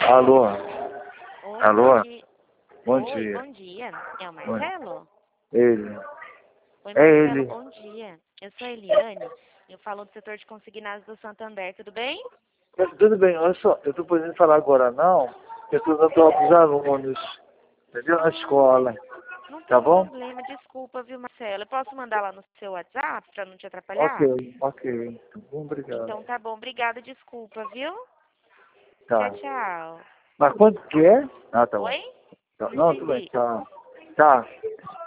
Alô? Oi, Alô? Bom Oi, dia. bom dia. É o Oi. Marcelo? Ele. Oi, É Marcelo, ele. bom dia. Eu sou a Eliane, eu falo do setor de consignados do Santander, tudo bem? Tudo bem, olha só, eu tô podendo falar agora não, eu tô dando aula pros alunos, entendeu? Na escola, Não tá tem bom? problema, desculpa, viu, Marcelo? Eu posso mandar lá no seu WhatsApp para não te Ok, atrapalhar? ok. Tá bom, obrigado. Então tá bom, obrigada, desculpa, viu? Tchau, Tá. tchau. Mas quanto que é? Ah, tá bom. Oi? Tá. Não Não, tudo bem, entendi. tá. Tá.